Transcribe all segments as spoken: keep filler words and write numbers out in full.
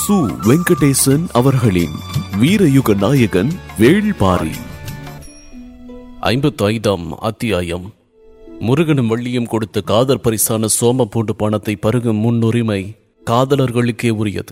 சு வெங்கடேசன் அவர்களின் வீரயுக நாயகன் வேள்பாரி. ஐம்பத்தி ஐந்தாம் அத்தியாயம். முருகனும் வள்ளியும் கொடுத்த காதல் பரிசான சோமப்பூண்டு பணத்தை பருகும் முன்னுரிமை காதலர்களுக்கே உரியது.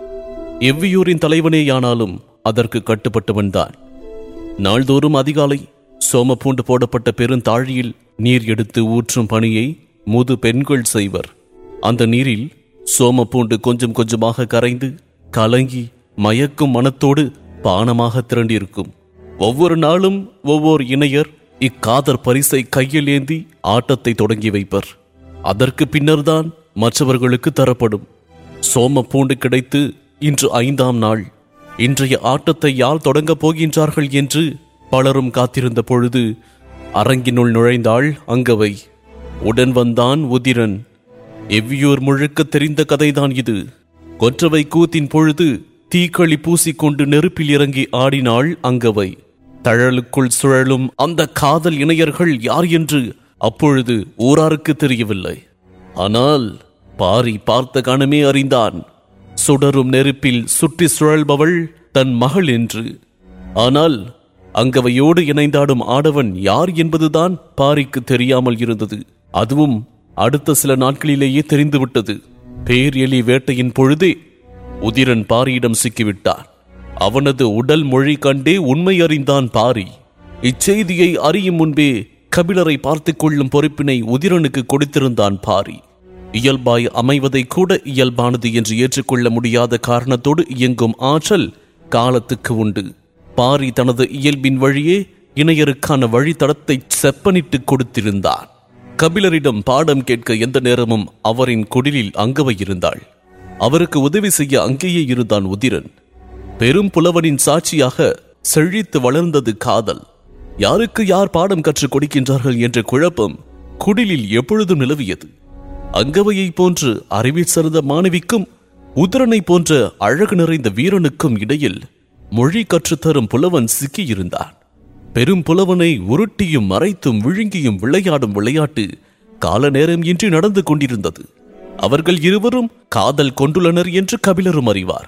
எவ்வியூரின் தலைவனேயானாலும் அதற்கு கட்டுப்பட்டவன்தான். நாள்தோறும் அதிகாலை சோமப்பூண்டு போடப்பட்ட பெருந்தாழியில் நீர் எடுத்து ஊற்றும் பணியை முது பெண்கள் செய்வர். அந்த நீரில் சோமப்பூண்டு கொஞ்சம் கொஞ்சமாக கரைந்து கலங்கி மயக்கும் மனத்தோடு பானமாக திரண்டிருக்கும். ஒவ்வொரு நாளும் ஒவ்வொரு இணையர் இக்காதற் பரிசை கையில் ஏந்தி ஆட்டத்தை தொடங்கி வைப்பர். அதற்கு பின்னர்தான் மற்றவர்களுக்கு தரப்படும். சோமப்பூண்டு கிடைத்து இன்று ஐந்தாம் நாள். இன்றைய ஆட்டத்தை யார் தொடங்கப் போகின்றார்கள் என்று பலரும் காத்திருந்த பொழுது அரங்கினுள் நுழைந்தாள் அங்கவை. உடன் வந்தான் உதிரன். எவ்வியூர் முழுக்க தெரிந்த கதைதான் இது. கொற்றவை கூத்தின் பொழுது தீக்களி பூசிக்கொண்டு நெருப்பில் இறங்கி ஆடினாள் அங்கவை. தழலுக்குள் சுழலும் அந்த காதல் இணையர்கள் யார் என்று அப்பொழுது ஊராருக்கு தெரியவில்லை. ஆனால் பாரி பார்த்த கணமே அறிந்தான். சுடரும் நெருப்பில் சுற்றி சுழல்பவள் தன் மகள் என்று. ஆனால் அங்கவையோடு இணைந்தாடும் ஆடவன் யார் என்பதுதான் பாரிக்கு தெரியாமல் இருந்தது. அதுவும் அடுத்த சில நாட்களிலேயே தெரிந்துவிட்டது. பேர் எலி வேட்டையின் பொழுதே உதிரன் பாரியிடம் சிக்கிவிட்டான். அவனது உடல் மொழி கண்டே உண்மை அறிந்தான் பாரி. இச்செய்தியை அறியும் முன்பே கபிலரை பார்த்துக் கொள்ளும் பொறுப்பினை உதிரனுக்கு கொடுத்திருந்தான் பாரி. இயல்பாய் அமைவதை கூட இயல்பானது என்று ஏற்றுக்கொள்ள முடியாத காரணத்தோடு இயங்கும் ஆற்றல் காலத்துக்கு உண்டு. பாரி தனது இயல்பின் வழியே இணையருக்கான வழித்தடத்தை செப்பனிட்டு கொடுத்திருந்தான். கபிலரிடம் பாடம் கேட்க எந்த நேரமும் அவரின் குடிலில் அங்கவை இருந்தாள். அவருக்கு உதவி செய்ய அங்கேயே இருந்தான் உதிரன். பெரும் புலவனின் சாட்சியாக செழித்து வளர்ந்தது காதல். யாருக்கு யார் பாடம் கற்றுக் கொடுக்கின்றார்கள் என்ற குழப்பம் குடிலில் எப்பொழுதும் நிலவியது. அங்கவையை போன்று அறிவில் சிறந்த மாணவிக்கும் உதிரனை போன்ற அழகு நிறைந்த வீரனுக்கும் இடையில் மொழி கற்றுத்தரும் புலவன் சிக்கியிருந்தான். பெரும் புலவனை உருட்டியும் மறைத்தும் விழுங்கியும் விளையாடும் விளையாட்டு கால நேரம் இன்றி நடந்து கொண்டிருந்தது. அவர்கள் இருவரும் காதல் கொண்டுள்ளனர் என்று கபிலரும் அறிவார்.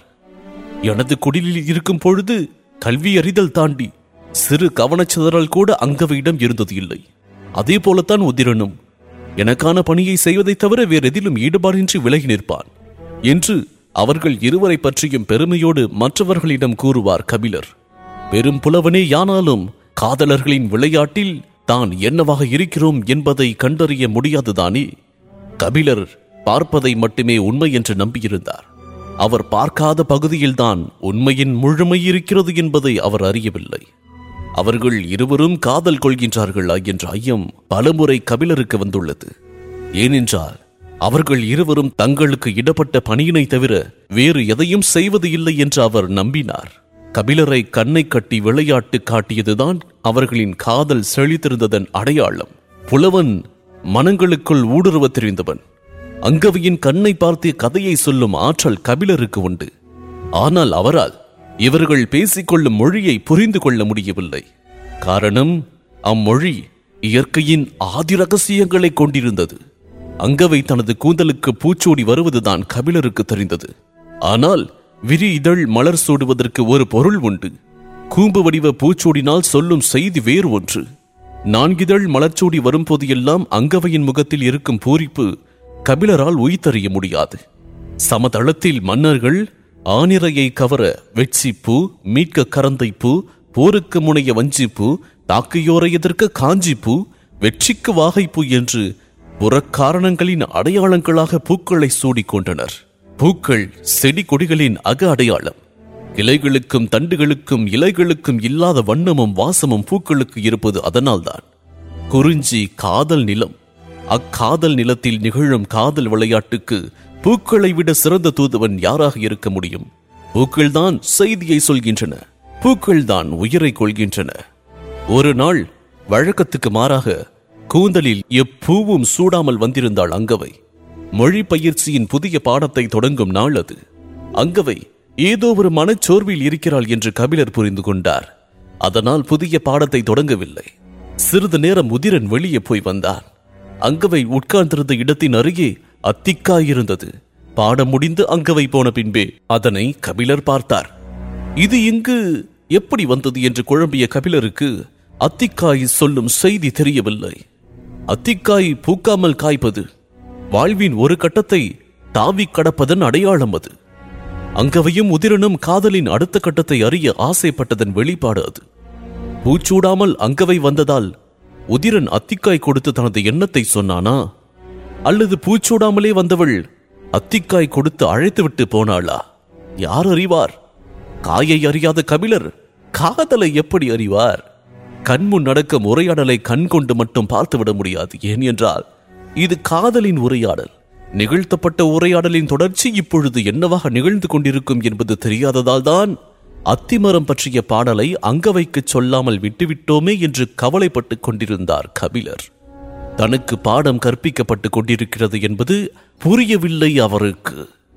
எனது குடிலில் இருக்கும் பொழுது கல்வி அறிதல் தாண்டி சிறு கவனச்சிதறல் கூட அங்கவையிடம் இருந்தது இல்லை. அதே போலத்தான் உதிரனும் எனக்கான பணியை செய்வதை தவிர வேறெதிலும் ஈடுபாடின்றி விலகி நிற்பான் என்று அவர்கள் இருவரை பற்றியும் பெருமையோடு மற்றவர்களிடம் கூறுவார் கபிலர். பெரும் புலவனே யானாலும் காதலர்களின் விளையாட்டில் தான் என்னவாக இருக்கிறோம் என்பதை கண்டறிய முடியாதுதானே. கபிலர் பார்ப்பதை மட்டுமே உண்மை என்று நம்பியிருந்தார். அவர் பார்க்காத பகுதியில்தான் உண்மையின் முழுமை இருக்கிறது என்பதை அவர் அறியவில்லை. அவர்கள் இருவரும் காதல் கொள்கின்றார்களா என்ற ஐயம் பலமுறை கபிலருக்கு வந்துள்ளது. ஏனென்றால் அவர்கள் இருவரும் தங்களுக்கு இடப்பட்ட பணியினை தவிர வேறு எதையும் செய்வது இல்லை என்று அவர் நம்பினார். கபிலரை கண்ணை கட்டி விளையாட்டு காட்டியதுதான் அவர்களின் காதல் செழித்திருந்ததன் அடையாளம். புலவன் மனங்களுக்குள் ஊடுருவ தெரிந்தவன். அங்கவையின் கண்ணை பார்த்து கதையை சொல்லும் ஆற்றல் கபிலருக்கு உண்டு. ஆனால் அவரால் இவர்கள் பேசிக்கொள்ளும் மொழியை புரிந்து கொள்ள முடியவில்லை. காரணம், அம்மொழி இயற்கையின் ஆதி ரகசியங்களை கொண்டிருந்தது. அங்கவை தனது கூந்தலுக்கு பூச்சோடி வருவதுதான் கபிலருக்கு தெரிந்தது. ஆனால் விரி இதழ் மலர் சூடுவதற்கு ஒரு பொருள் உண்டு. கூம்பு வடிவ பூச்சோடினால் சொல்லும் செய்தி வேறு ஒன்று. நான்கிதழ் மலர்ச்சூடி வரும்போது எல்லாம் அங்கவையின் முகத்தில் இருக்கும் பூரிப்பு கபிலரால் உயிர்த்தறிய முடியாது. சமதளத்தில் மன்னர்கள் ஆனிரையை கவர வெட்சிப்பூ, மீட்க கரந்தைப்பூ, போருக்கு முனைய வஞ்சிப்பூ, தாக்கையோரை எதிர்க்க காஞ்சிப்பூ, வெற்றிக்கு வாகைப்பூ என்று புறக்காரணங்களின் அடையாளங்களாக பூக்களை சூடிக்கொண்டனர். பூக்கள் செடி கொடிகளின் அக அடையாளம். இலைகளுக்கும் தண்டுகளுக்கும் இலைகளுக்கும் இல்லாத வண்ணமும் வாசமும் பூக்களுக்கு இருப்பது அதனால்தான். குறிஞ்சி காதல் நிலம். அக்காதல் நிலத்தில் நிகழும் காதல் விளையாட்டுக்கு பூக்களை விட சிறந்த தூதுவன் யாராக இருக்க முடியும்? பூக்கள்தான் செய்தியை சொல்கின்றன. பூக்கள்தான் உயிரை கொள்கின்றன. ஒரு நாள் வழக்கத்துக்கு மாறாக கூந்தலில் எப்பூவும் சூடாமல் வந்திருந்தாள் அங்கவை. மொழி பயிற்சியின் புதிய பாடத்தை தொடங்கும் நாள் அது. அங்கவை ஏதோ ஒரு மனச்சோர்வில் இருக்கிறாள் என்று கபிலர் புரிந்து கொண்டார். அதனால் புதிய பாடத்தை தொடங்கவில்லை. சிறிது நேரம் உதிரன் வெளியே போய் வந்தான். அங்கவை உட்கார்ந்திருந்த இடத்தின் அருகே அத்திக்காய் இருந்தது. பாடம் முடிந்து அங்கவை போன பின்பே அதனை கபிலர் பார்த்தார். இது இங்கு எப்படி வந்தது என்று குழம்பிய கபிலருக்கு அத்திக்காய் சொல்லும் செய்தி தெரியவில்லை. அத்திக்காய் பூக்காமல் காய்ப்பது வாழ்வின் ஒரு கட்டத்தை தாவி கடப்பதன் அடையாளம். அது அங்கவையும் உதிரனும் காதலின் அடுத்த கட்டத்தை அறிய ஆசைப்பட்டதன் வெளிப்பாடு. அது பூச்சூடாமல் அங்கவை வந்ததால் உதிரன் அத்திக்காய் கொடுத்து தனது எண்ணத்தை சொன்னானா, அல்லது பூச்சூடாமலே வந்தவள் அத்திக்காய் கொடுத்து அழைத்துவிட்டு போனாளா? யார் அறிவார்? காயை அறியாத கபிலர் காதலை எப்படி அறிவார்? கண்முன் நடக்கும் உரையாடலை கண் கொண்டு மட்டும் பார்த்துவிட முடியாது. ஏன் என்றால் இது காதலின் உரையாடல். நிகழ்த்தப்பட்ட உரையாடலின் தொடர்ச்சி இப்பொழுது என்னவாக நிகழ்ந்து கொண்டிருக்கும் என்பது தெரியாததால் தான் அத்திமரம் பற்றிய பாடலை அங்கவைக்கு சொல்லாமல் விட்டுவிட்டோமே என்று கவலைப்பட்டுக் கொண்டிருந்தார் கபிலர். தனக்கு பாடம் கற்பிக்கப்பட்டு கொண்டிருக்கிறது என்பது புரியவில்லை அவருக்கு.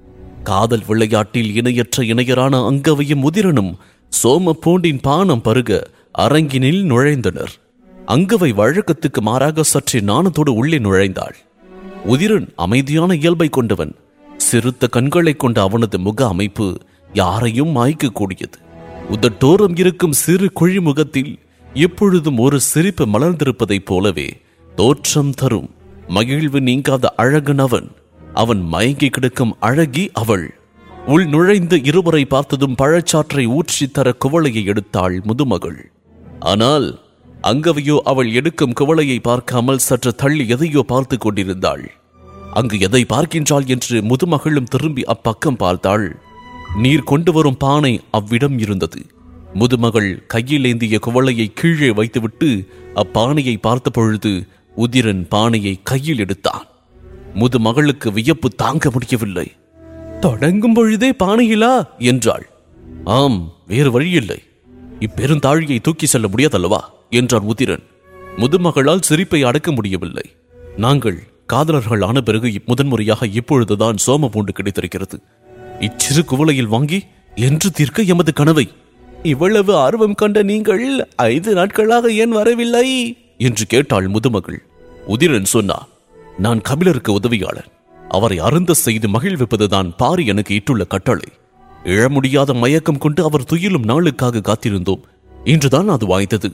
காதல் விளையாட்டில் இணையற்ற இணையரான அங்கவையும் உதிரனும் சோம பூண்டின் பானம் பருக அரங்கினில் நுழைந்தனர். அங்கவை வழக்கத்துக்கு மாறாக சற்றே நாணத்தோடு உள்ளே நுழைந்தாள். உதிரன் அமைதியான இயல்பை கொண்டவன். சிறுத்த கண்களை கொண்ட அவனது முக அமைப்பு யாரையும் மாய்க்க கூடியது. உதட்டோரம் இருக்கும் சிறு குழிமுகத்தில் எப்பொழுதும் ஒரு சிரிப்பு மலர்ந்திருப்பதைப் போலவே தோற்றம் தரும் மகிழ்வு நீங்காத அழகன் அவன். அவன் மயங்கி கிடக்கும் அழகி அவள். உள் நுழைந்த இருவரை பார்த்ததும் பழச்சாற்றை ஊற்றி தர குவளையை எடுத்தாள் முதுமகள். ஆனால் அங்கவையோ அவள் எடுக்கும் குவளையை பார்க்காமல் சற்று தள்ளி எதையோ பார்த்து கொண்டிருந்தாள். அங்கு எதை பார்க்கின்றாள் என்று முதுமகளும் திரும்பி அப்பக்கம் பார்த்தாள். நீர் கொண்டு வரும் பானை அவ்விடம் இருந்தது. முதுமகள் கையில் ஏந்திய குவளையை கீழே வைத்துவிட்டு அப்பானையை பார்த்த பொழுது உதிரன் பானையை கையில் எடுத்தான். முதுமகளுக்கு வியப்பு தாங்க முடியவில்லை. தொடங்கும் பொழுதே பானையிலா என்றாள். ஆம், வேறு வழியில்லை. இப்பெருந்தாழியை தூக்கி செல்ல முடியாதல்லவா என்றார் உதிரன். முதுமகளால் சிரிப்பை அடக்க முடியவில்லை. நாங்கள் காதலர்கள் ஆன பிறகு முதன்முறையாக இப்பொழுதுதான் சோம பூண்டு கிடைத்திருக்கிறது. இச்சிறு குவளையில் வாங்கி என்று தீர்க்க எமது கனவை. இவ்வளவு ஆர்வம் கண்ட நீங்கள் ஐந்து நாட்களாக ஏன் வரவில்லை என்று கேட்டாள் முதுமகள். உதிரன் சொன்னார், நான் கபிலருக்கு உதவியாளன். அவரை அருந்த செய்து மகிழ்விப்பதுதான் பாரி எனக்கு இட்டுள்ள கட்டளை. எழ முடியாத மயக்கம் கொண்டு அவர் துயிலும் நாளுக்காக காத்திருந்தோம். இன்றுதான் அது வாய்த்தது.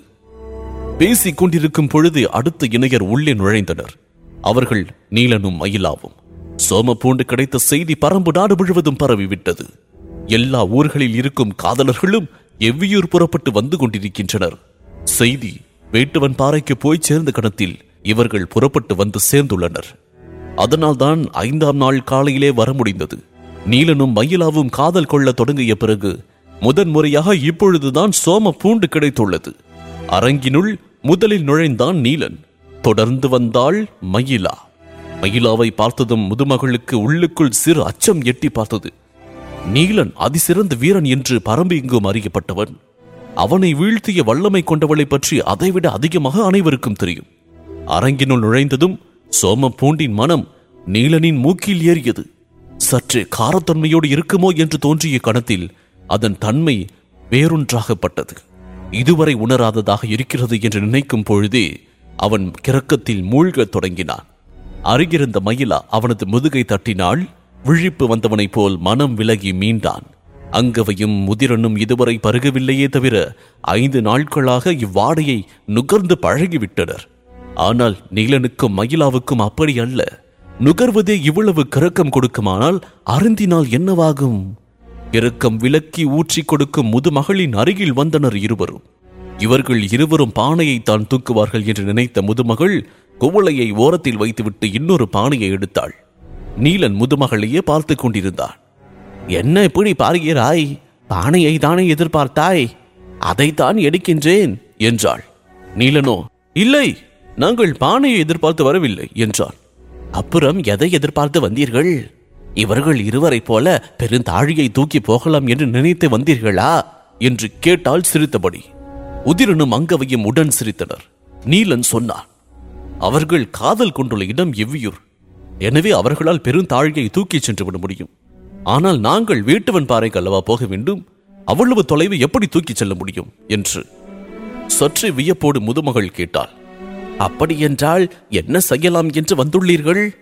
பேசிக் கொண்டிருக்கும் பொழுது அடுத்த இணையர் உள்ளே நுழைந்தனர். அவர்கள் நீலனும் மயிலாவும். சோம பூண்டு கிடைத்த செய்தி பரம்பு நாடு முழுவதும் பரவிவிட்டது. எல்லா ஊர்களில் இருக்கும் காதலர்களும் எவ்வியூர் புறப்பட்டு வந்து கொண்டிருக்கின்றனர். செய்தி வேட்டுவன் பாறைக்கு போய் சேர்ந்த கணத்தில் இவர்கள் புறப்பட்டு வந்து சேர்ந்துள்ளனர். அதனால்தான் ஐந்தாம் நாள் காலையிலே வர முடிந்தது. நீலனும் மயிலாவும் காதல் கொள்ள தொடங்கிய பிறகு முதன் முறையாக இப்பொழுதுதான் சோம பூண்டு கிடைத்துள்ளது. அரங்கினுள் முதலில் நுழைந்தான் நீலன். தொடர்ந்து வந்தாள் மயிலா. மயிலாவை பார்த்ததும் முதுமகளுக்கு உள்ளுக்குள் சிறு அச்சம் எட்டி பார்த்தது. நீலன் அதிசிறந்த வீரன் என்று பரம்பு இங்கும் அறியப்பட்டவன். அவனை வீழ்த்திய வல்லமை கொண்டவளை பற்றி அதைவிட அதிகமாக அனைவருக்கும் தெரியும். அரங்கினுள் நுழைந்ததும் சோம பூண்டின் மனம் நீலனின் மூக்கில் ஏறியது. சற்றே காரத்தன்மையோடு இருக்குமோ என்று தோன்றிய கணத்தில் அதன் தன்மை வேறொன்றாகப்பட்டது. இதுவரை உணராததாக இருக்கிறது என்று நினைக்கும் பொழுதே அவன் கிறக்கத்தில் மூழ்கத் தொடங்கினான். அருகிருந்த மயிலா அவனது முதுகை தட்டினாள். விழிப்பு வந்தவனைப் போல் மனம் விலகி மீண்டான். அங்கவையும் முதிரனும் இதுவரை பருகவில்லையே தவிர ஐந்து நாட்களாக இவ்வாடையை நுகர்ந்து பழகிவிட்டனர். ஆனால் நீலனுக்கும் மயிலாவுக்கும் அப்படி அல்ல. நுகர்வதே இவ்வளவு கிறக்கம் கொடுக்குமானால் அருந்தினால் என்னவாகும்? கிறக்கம் விலக்கி ஊற்றி கொடுக்கும் முதுமகளின் அருகில் வந்தனர் இருவரும். இவர்கள் இருவரும் பானையை தான் தூக்குவார்கள் என்று நினைத்த முதுமகள் குவளையை ஓரத்தில் வைத்துவிட்டு இன்னொரு பானையை எடுத்தாள். நீலன் முதுமகளையே பார்த்து கொண்டிருந்தான். என்ன இப்படி பார்க்கிறாய்? பானையை தானே எதிர்பார்த்தாய்? அதைத்தான் எடுக்கின்றேன் என்றாள். நீலனோ, இல்லை, நாங்கள் பானையை எதிர்பார்த்து வரவில்லை என்றான். அப்புறம் எதை எதிர்பார்த்து வந்தீர்கள்? இவர்கள் இருவரை போல பெருந்தாழியை தூக்கி போகலாம் என்று நினைத்து வந்தீர்களா என்று கேட்டால் சிரித்தபடி. உதிரனும் அங்கவையும் உடன் சிரித்தனர். நீலன் சொன்னான், அவர்கள் காதல் கொண்டுள்ள இடம் எவ்வியூர். எனவே அவர்களால் பெருந்தாழியை தூக்கி சென்று விட முடியும். ஆனால் நாங்கள் வேட்டுவன் பாறைக்கு அல்லவா போக வேண்டும். அவ்வளவு தொலைவு எப்படி தூக்கி செல்ல முடியும் என்று சற்று வியப்போடு முதுமகள் கேட்டாள். அப்படியென்றால் என்ன செய்யலாம் என்று வந்துள்ளீர்கள்?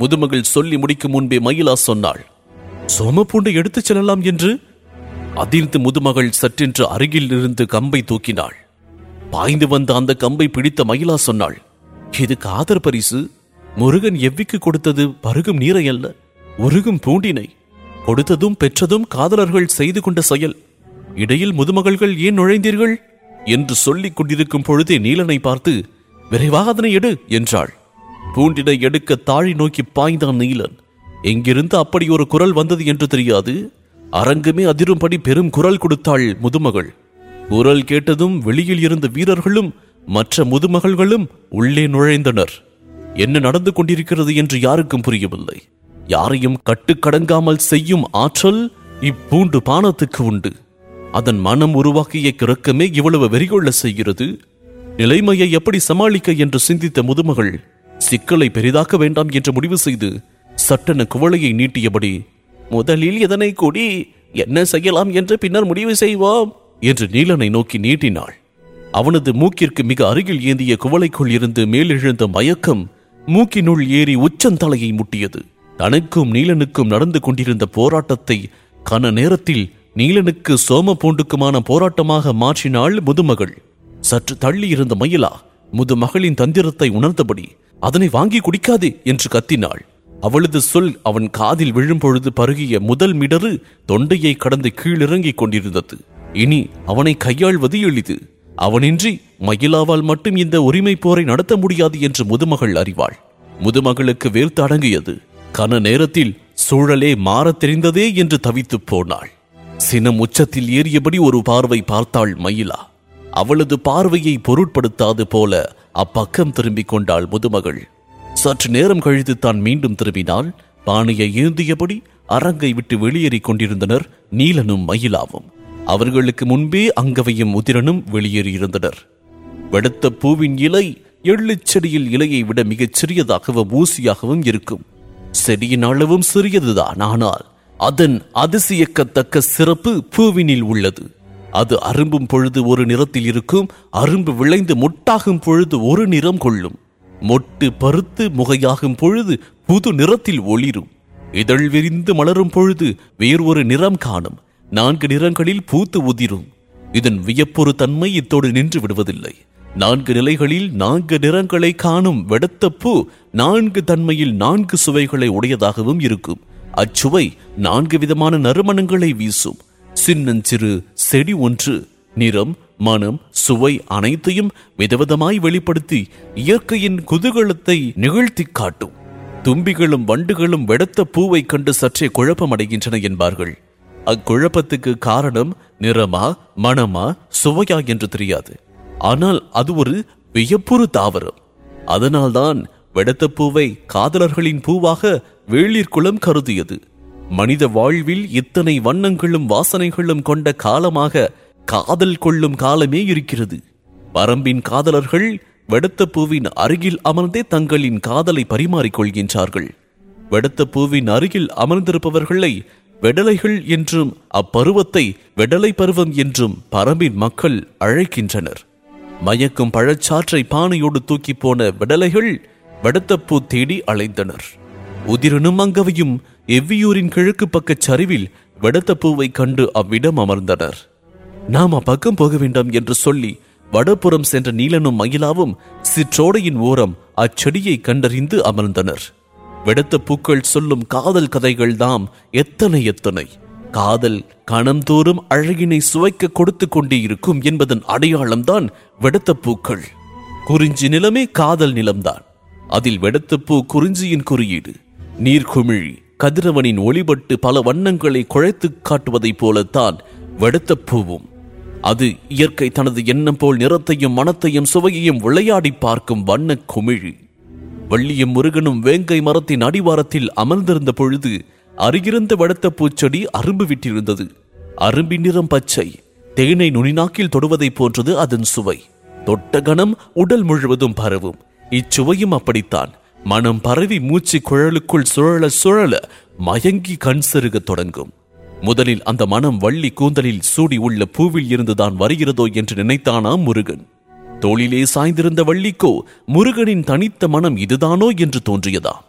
முதுமகள் சொல்லி முடிக்கும் முன்பே மயிலா சொன்னாள், சோமப்பூண்டை எடுத்துச் செல்லலாம் என்று. அதிர்ந்து முதுமகள் சற்றென்று அருகில் இருந்து கம்பை தூக்கினாள். பாய்ந்து வந்த அந்த கம்பை பிடித்த மயிலா சொன்னாள், இது காதர் பரிசு. முருகன் எவ்விக்கு கொடுத்தது பருகும் நீரை அல்ல, உருகும் பூண்டினை. கொடுத்ததும் பெற்றதும் காதலர்கள் செய்து கொண்ட செயல். இடையில் முதுமகள்கள் ஏன் நுழைந்தீர்கள் என்று சொல்லிக் கொண்டிருக்கும் பொழுதே நீலனை பார்த்து, விரைவாக அதனை எடு என்றாள். பூண்டினை எடுக்க தாழி நோக்கி பாய்ந்தான் நீலன். எங்கிருந்து அப்படி ஒரு குரல் வந்தது என்று தெரியாது. அரங்கமே அதிரும்படி பெரும் குரல் கொடுத்தாள் முதுமகள். குரல் கேட்டதும் வெளியில் இருந்த வீரர்களும் மற்ற முதுமகள்களும் உள்ளே நுழைந்தனர். என்ன நடந்து கொண்டிருக்கிறது என்று யாருக்கும் புரியவில்லை. யாரையும் கட்டுக்கடங்காமல் செய்யும் ஆற்றல் இப்பூண்டு பானத்துக்கு உண்டு. அதன் மனம் உருவாக்கிய கிறக்கமே இவ்வளவு வெறிகொள்ள செய்கிறது. நிலைமையை எப்படி சமாளிக்க என்று சிந்தித்த முதுமகள் சிக்கலை பெரிதாக்க வேண்டாம் என்று முடிவு செய்து சட்டென குவளையை நீட்டியபடி, முதலில் இதனை கூடி என்ன செய்யலாம் என்று பின்னர் முடிவு செய்வோம் என்று நீலனை நோக்கி நீட்டினாள். அவனது மூக்கிற்கு மிக அருகில் ஏந்திய குவளைக்குள் இருந்து மேலெழுந்த மயக்கம் மூக்கினுள் ஏறி உச்சந்தலையை முட்டியது. தனக்கும் நீலனுக்கும் நடந்து கொண்டிருந்த போராட்டத்தை கன நேரத்தில் நீலனுக்கு சோமப்பூண்டுக்குமான போராட்டமாக மாற்றினாள் முதுமகள். சற்று தள்ளி இருந்த மயிலா முதுமகளின் தந்திரத்தை உணர்ந்தபடி, அதனை வாங்கி குடிக்காதே என்று கத்தினாள். அவளது சொல் அவன் காதில் விழும்பொழுது பருகிய முதல் மிடறு தொண்டையை கடந்து கீழிறங்கிக் கொண்டிருந்தது. இனி அவனை கையாள்வது எளிது. அவனின்றி மயிலாவால் மட்டும் இந்த உரிமை போரை நடத்த முடியாது என்று முதுமகள் அறிவாள். முதுமகளுக்கு வேர்த்து அடங்கியது. கன நேரத்தில் சூழலே மாறத் தெரிந்ததே என்று தவித்து போனாள். சினம் உச்சத்தில் ஏறியபடி ஒரு பார்வை பார்த்தாள் மயிலா. அவளது பார்வையை பொருட்படுத்தாது போல அப்பக்கம் திரும்பிக் கொண்டாள் முதுமகள். சற்று நேரம் கழித்து தான் மீண்டும் திரும்பினாள். பானையை ஏந்தியபடி அரங்கை விட்டு வெளியேறிக் கொண்டிருந்தனர் நீலனும் மயிலாவும். அவர்களுக்கு முன்பே அங்கவையும் உதிரனும் வெளியேறியிருந்தனர். வெடுத்த பூவின் இலை எள்ளு செடியில் இலையை விட மிகச் சிறியதாகவும் ஊசியாகவும் இருக்கும். செடியின் அளவும் சிறியதுதான், ஆனால் அதன் அதிசயக்கத்தக்க சிறப்பு பூவினில் உள்ளது. அது அரும்பும் பொழுது ஒரு நிறத்தில் இருக்கும். அரும்பு விளைந்து மொட்டாகும் பொழுது ஒரு நிறம் கொள்ளும். மொட்டு பருத்து முகையாகும் பொழுது புது நிறத்தில் ஒளிரும். இதழ் விரிந்து மலரும் பொழுது வேறு ஒரு நிறம் காணும். நான்கு நிறங்களில் பூத்து உதிரும். இதன் வியப்பொரு தன்மை இத்தோடு நின்று விடுவதில்லை. நான்கு நிலைகளில் நான்கு நிறங்களை காணும் வெடுத்த பூ நான்கு தன்மையில் நான்கு சுவைகளை உடையதாகவும் இருக்கும். அச்சுவை நான்கு விதமான நறுமணங்களை வீசும். சின்னஞ்சிறு செடி ஒன்று நிறம், மனம், சுவை அனைத்தையும் விதவிதமாய் வெளிப்படுத்தி இயற்கையின் குதூகலத்தை நிகழ்த்தி காட்டும். தும்பிகளும் வண்டுகளும் வெடுத்த பூவை கண்டு சற்றே குழப்பமடைகின்றன என்பார்கள். அக்குழப்பத்துக்கு காரணம் நிறமா, மனமா, சுவையா என்று தெரியாது. ஆனால் அது ஒரு வியப்புறு தாவரம். அதனால்தான் வெடுத்த பூவை காதலர்களின் பூவாக வேளிர்குலம் கருதியது. மனித வாழ்வில் இத்தனை வண்ணங்களும் வாசனைகளும் கொண்ட காலமாக காதல் கொள்ளும் காலமே இருக்கிறது. பரம்பின் காதலர்கள் வெடுத்த பூவின் அருகில் அமர்ந்தே தங்களின் காதலை பரிமாறிக்கொள்கின்றார்கள். வெடுத்த பூவின் அருகில் அமர்ந்திருப்பவர்களை வெடலைகள் என்றும் அப்பருவத்தை வெடலை பருவம் என்றும் பரம்பின் மக்கள் அழைக்கின்றனர். மயக்கும் பழச்சாற்றை பானையோடு தூக்கி போன வெடலைகள் வெடுத்தப்பூ தேடி அலைந்தனர். உதிரனும் அங்கவையும் எவ்வியூரின் கிழக்கு பக்க சரிவில் வெடுத்த பூவை கண்டு அவ்விடம் அமர்ந்தனர். நாம் அப்பக்கம் போக வேண்டாம் என்று சொல்லி வடபுறம் சென்ற நீலனும் மயிலாவும் சிற்றோடையின் ஓரம் அச்செடியை கண்டறிந்து அமர்ந்தனர். வெடுத்த பூக்கள் சொல்லும் காதல் கதைகள் தாம் எத்தனை எத்தனை. காதல் கணந்தோறும் அழகினை சுவைக்க கொடுத்து கொண்டே இருக்கும் என்பதன் அடையாளம்தான் வெடுத்த பூக்கள். குறிஞ்சி நிலமே காதல் நிலம்தான். அதில் வெடுத்த பூ குறிஞ்சியின் குறியீடு. நீர்குமிழி கதிரவனின் ஒளிபட்டு பல வண்ணங்களை குழைத்து காட்டுவதைப் போலத்தான் வெடுத்த பூவும். அது இயற்கை தனது எண்ணம் போல் நிறத்தையும் மனத்தையும் சுவையையும் விளையாடி பார்க்கும் வண்ண குமிழி. வள்ளியும் முருகனும் வேங்கை மரத்தின் அடிவாரத்தில் அமர்ந்திருந்த பொழுது அருகிருந்த வெடுத்த பூச்செடி அரும்பு விட்டிருந்தது. அரும்பின் நிறம் பச்சை. தேனை நுனிநாக்கில் தொடுவதை போன்றது அதன் சுவை. தொட்ட கணம் உடல் முழுவதும் பரவும். இச்சுவையும் அப்படித்தான். மனம் பரவி மூச்சு குழலுக்குள் சுழல சுழல மயங்கி கண் செருக தொடங்கும். முதலில் அந்த மனம் வள்ளி கூந்தலில் சூடி உள்ள பூவில் இருந்துதான் வருகிறதோ என்று நினைத்தானாம் முருகன். தோளிலே சாய்ந்திருந்த வள்ளிக்கோ முருகனின் தனித்த மனம் இதுதானோ என்று தோன்றியதா.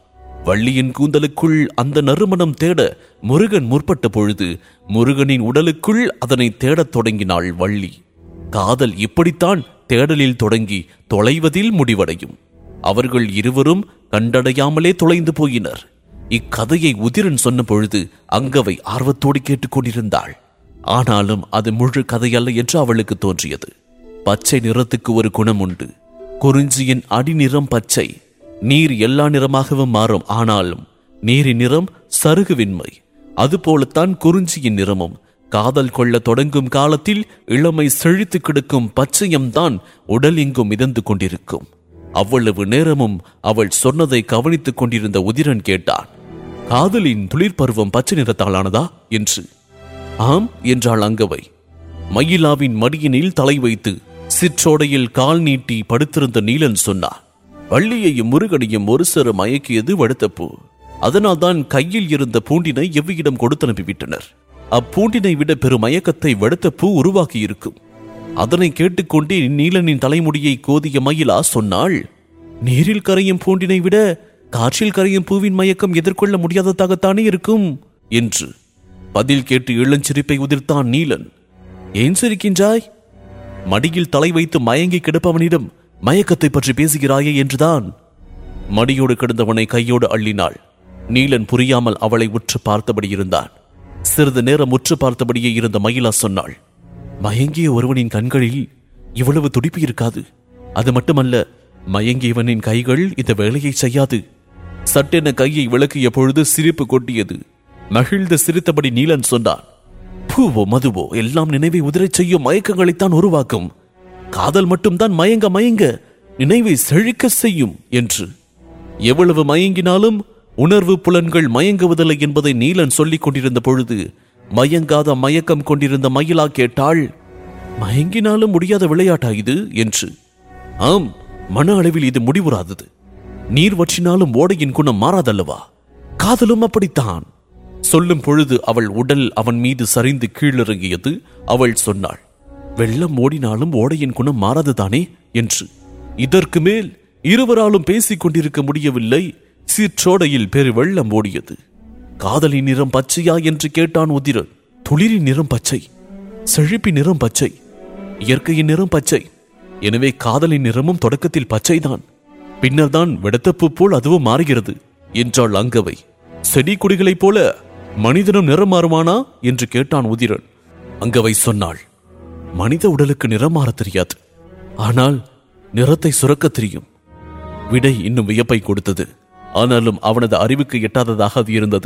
வள்ளியின் கூந்தலுக்குள் அந்த நறுமணம் தேட முருகன் முற்பட்ட பொழுது முருகனின் உடலுக்குள் அதனை தேடத் தொடங்கினாள் வள்ளி. காதல் இப்படித்தான் தேடலில் தொடங்கி தொலைவதில் முடிவடையும். அவர்கள் இருவரும் கண்டடையாமலே தொலைந்து போயினர். இக்கதையை உதிரன் சொன்ன பொழுது அங்கவை ஆர்வத்தோடு கேட்டுக்கொண்டிருந்தாள். ஆனாலும் அது முழு கதையல்ல என்று அவளுக்கு தோன்றியது. பச்சை நிறத்துக்கு ஒரு குணம் உண்டு. குறிஞ்சியின் அடிநிறம் பச்சை. நீர் எல்லா நிறமாகவும் மாறும். ஆனாலும் நீரின் நிறம் சருகுவின்மை. அதுபோலத்தான் குறிஞ்சியின் நிறமும். காதல் கொள்ள தொடங்கும் காலத்தில் இளமை செழித்து கிடக்கும் பச்சையம்தான் உடல் எங்கும் மிதந்து கொண்டிருக்கும். அவ்வளவு நேரமும் அவள் சொன்னதை கவனித்துக் கொண்டிருந்த உதிரன் கேட்டான், காதலின் துளிர்பருவம் பச்சை நிறத்தாலானதா என்று. ஆம் என்றாள் அங்கவை. மயிலாவின் மடியினில் தலை வைத்து சிற்றோடையில் கால் நீட்டி படுத்திருந்த நீலன் சொன்னார், வள்ளியையும் முருகனையும் ஒரு சிறு மயக்கியது வடுத்தப்பூ. அதனால்தான் கையில் இருந்த பூண்டினை எவ்வியிடம் கொடுத்து அனுப்பிவிட்டனர். அப்பூண்டினை விட பெரும் மயக்கத்தை வடுத்தப்பூ உருவாக்கி இருக்கும். அதனை கேட்டுக்கொண்டே நீலனின் தலைமுடியை கோதிய மயிலா சொன்னாள், நீரில் கரையும் பூண்டினை விட காற்றில் கரையும் பூவின் மயக்கம் எதிர்கொள்ள முடியாததாகத்தானே இருக்கும் என்று பதில் கேட்டு இளஞ்சிரிப்பை உதிர்த்தான் நீலன். ஏன் சிரிக்கின்றாய்? மடியில் தலை வைத்து மயங்கி கிடப்பவனிடம் மயக்கத்தை பற்றி பேசுகிறாயே என்றுதான். மடியோடு கிடந்தவனை கையோடு அள்ளினாள். நீலன் புரியாமல் அவளை உற்று பார்த்தபடி இருந்தான். சிறிது நேரம் உற்று பார்த்தபடியே இருந்த மயிலா சொன்னாள், மயங்கிய ஒருவனின் கண்களில் இவ்வளவு துடிப்பு இருக்காது. அது மட்டுமல்ல, மயங்கியவனின் கைகள் இந்த வேலையை செய்யாது. சட்டென கையை விளக்கிய பொழுது சிரிப்பு கொட்டியது. மகிழ்ந்து சிரித்தபடி நீலன் சொன்னான், பூவோ மதுவோ எல்லாம் நினைவை உதிரச் செய்யும் மயக்கங்களைத்தான் உருவாக்கும். காதல் மட்டும்தான் மயங்க மயங்க நினைவை செழிக்க செய்யும் என்று. எவ்வளவு மயங்கினாலும் உணர்வு புலன்கள் மயங்குவதில்லை என்பதை நீலன் சொல்லிக் கொண்டிருந்த பொழுது மயங்காத மயக்கம் கொண்டிருந்த மயிலா கேட்டாள், மயங்கினாலும் முடியாத விளையாட்டா இது என்று. ஆம், மன அளவில் இது முடிவுறாதது. நீர் வற்றினாலும் ஓடையின் குணம் மாறாதல்லவா? காதலும் அப்படித்தான். சொல்லும் பொழுது அவள் உடல் அவன் மீது சரிந்து கீழிறங்கியது. அவள் சொன்னாள், வெள்ளம் ஓடினாலும் ஓடையின் குணம் மாறாதுதானே என்று. இதற்கு மேல் இருவராலும் பேசிக் கொண்டிருக்க முடியவில்லை. சீற்றோடையில் பெரு வெள்ளம் ஓடியது. காதலின் நிறம் பச்சையா என்று கேட்டான் உதிரன். துளிரின் நிறம் பச்சை, செழிப்பின் நிறம் பச்சை, இயற்கையின் நிறம் பச்சை. எனவே காதலின் நிறமும் தொடக்கத்தில் பச்சைதான், பின்னர் தான் வெடத்தப்பு போல் அதுவும் மாறுகிறது என்றாள் அங்கவை. செடி கொடிகளைப் போல மனிதனும் நிறம் மாறுமானா என்று கேட்டான் உதிரன். அங்கவை சொன்னாள், மனித உடலுக்கு நிறம் மாற தெரியாது, ஆனால் நிறத்தை சுரக்க தெரியும். விடை இன்னும் வியப்பை கொடுத்தது. ஆனாலும் அவனது அறிவுக்கு எட்டாததாக அது இருந்தது.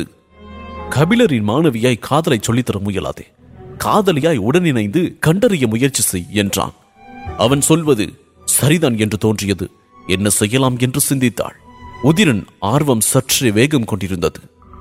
கபிலரின் மாணவியாய் காதலை சொல்லித்தர முயலாதே, காதலியாய் உடனிணைந்து கண்டறிய முயற்சி செய் என்றான். அவன் சொல்வது சரிதான் என்று தோன்றியது. என்ன செய்யலாம் என்று சிந்தித்தாள். உதிரன் ஆர்வம் சற்றே வேகம் கொண்டிருந்தது.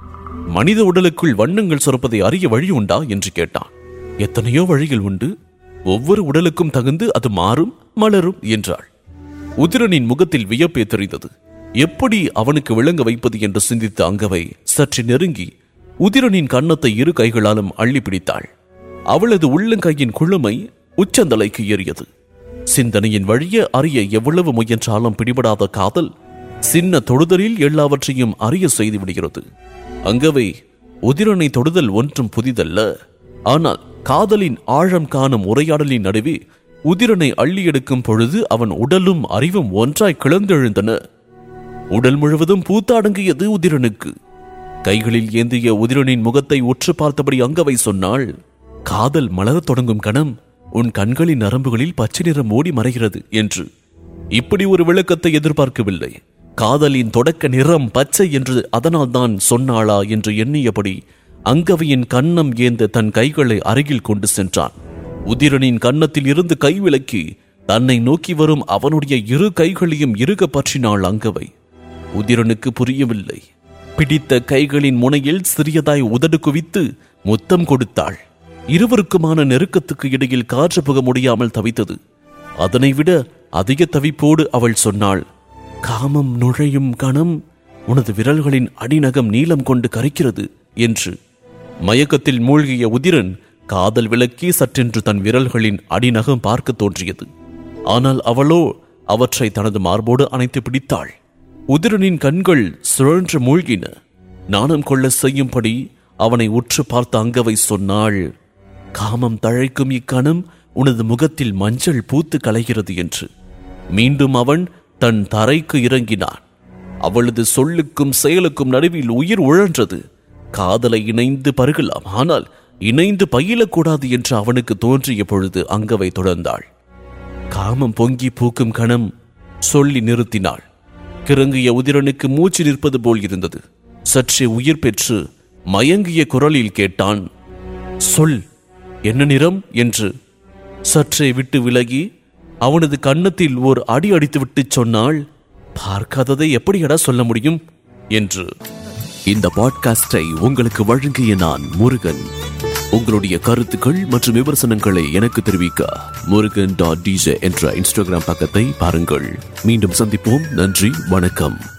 மனித உடலுக்குள் வண்ணங்கள் சுரப்பதை அறிய வழி உண்டா என்று கேட்டான். எத்தனையோ வழிகள் உண்டு, ஒவ்வொரு உடலுக்கும் தகுந்து அது மாறும் மலரும் என்றாள். உதிரனின் முகத்தில் வியப்பே தெரிந்தது. எப்படி அவனுக்கு விளங்க வைப்பது என்று சிந்தித்த அங்கவை சற்று நெருங்கி உதிரனின் கன்னத்தை இரு கைகளாலும் அள்ளி பிடித்தாள். அவளது உள்ளங்கையின் குழுமை உச்சந்தலைக்கு ஏறியது. சிந்தனையின் வழியே அறிய எவ்வளவு முயன்றாலும் பிடிபடாத காதல் சின்ன தொடுதலில் எல்லாவற்றையும் அறிய செய்து விடுகிறது. அங்கவை உதிரனை தொடுதல் ஒன்றும் புதிதல்ல. ஆனால் காதலின் ஆழம் காணும் உரையாடலின் நடுவே உதிரனை அள்ளி எடுக்கும் பொழுது அவன் உடலும் அறிவும் ஒன்றாய் கிளந்தெழுந்தன. உடல் முழுவதும் பூத்தாடங்கியது உதிரனுக்கு. கைகளில் ஏந்திய உதிரனின் முகத்தை உற்று பார்த்தபடி அங்கவை சொன்னாள், காதல் மலரத் தொடங்கும் கணம் உன் கண்களின் நரம்புகளில் பச்சை நிறம் ஓடி மறைகிறது என்று. இப்படி ஒரு விளக்கத்தை எதிர்பார்க்கவில்லை. காதலின் தொடக்க நிறம் பச்சை என்று அதனால் தான் சொன்னாளா என்று எண்ணியபடி அங்கவையின் கன்னம் ஏந்த தன் கைகளை அருகில் கொண்டு சென்றான். உதிரனின் கன்னத்தில் இருந்து கை விலக்கி தன்னை நோக்கி வரும் அவனுடைய இரு கைகளையும் இறுக பற்றினாள் அங்கவை. உதிரனுக்கு புரியவில்லை. பிடித்த கைகளின் முனையில் சிறியதாய் உதடு குவித்து முத்தம் கொடுத்தாள். இருவருக்குமான நெருக்கத்துக்கு இடையில் காற்று புக முடியாமல் தவித்தது. அதனை விட அதிக தவிப்போடு அவள் சொன்னாள், காமம் நுழையும் கணம் உனது விரல்களின் அடிநகம் நீளம் கொண்டு கரைக்கிறது என்று. மயக்கத்தில் மூழ்கிய உதிரன் காதல் விளக்கி சற்றென்று தன் விரல்களின் அடிநகம் பார்க்க தோன்றியது. ஆனால் அவளோ அவற்றை தனது மார்போடு அணைத்து பிடித்தாள். உதிரனின் கண்கள் சுழன்று மூழ்கின. நாணம் கொள்ள செய்யும்படி அவனை உற்று பார்த்த அங்கவை சொன்னாள், காமம் தழைக்கும் இக்கணம் உனது முகத்தில் மஞ்சள் பூத்து கலைகிறது என்று. மீண்டும் அவன் தன் தரைக்கு இறங்கினான். அவளது சொல்லுக்கும் செயலுக்கும் நடுவில் உயிர் உழன்றது. காதலை இணைந்து பருகலாம், ஆனால் இணைந்து பயிலக்கூடாது என்று அவனுக்கு தோன்றிய பொழுது அங்கவை தொடர்ந்தாள். காமம் பொங்கி பூக்கும் கணம் சொல்லி நிறுத்தினாள். கிறங்கிய உதிரனுக்கு மூச்சு நிற்பது போல் இருந்தது. சற்றே உயிர் பெற்று மயங்கிய குரலில் கேட்டான், சொல், என்ன நிறம் என்று. சற்றே விட்டு விலகி அவனது கன்னத்தில் ஓர் அடி அடித்துவிட்டு சொன்னாள், பார்க்காததை எப்படியடா சொல்ல முடியும் என்று. இந்த பாட்காஸ்டை உங்களுக்கு வழங்கிய நான் முருகன். உங்களுடைய கருத்துக்கள் மற்றும் விமர்சனங்களை எனக்கு தெரிவிக்க முருகன் டாட் டிஜே என்ற இன்ஸ்டாகிராம் பக்கத்தை பாருங்கள். மீண்டும் சந்திப்போம். நன்றி, வணக்கம்.